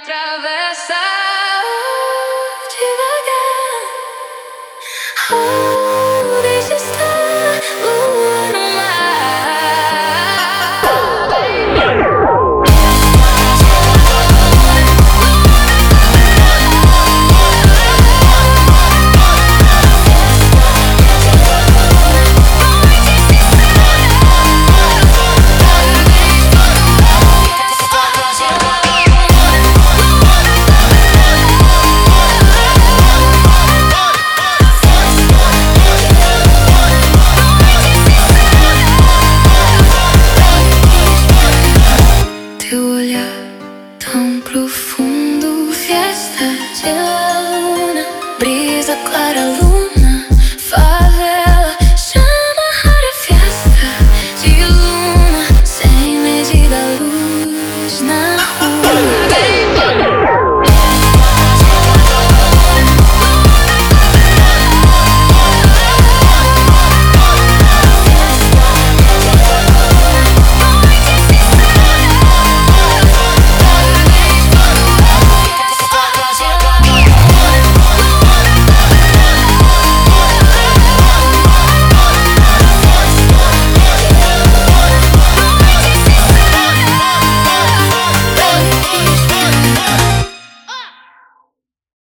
atravessa devagar. Oh, deixa estar lua no teu olhar tão profundo, fiesta de luna, brisa clara, luna, favela, chama rara, fiesta de luna, sem medida, luz na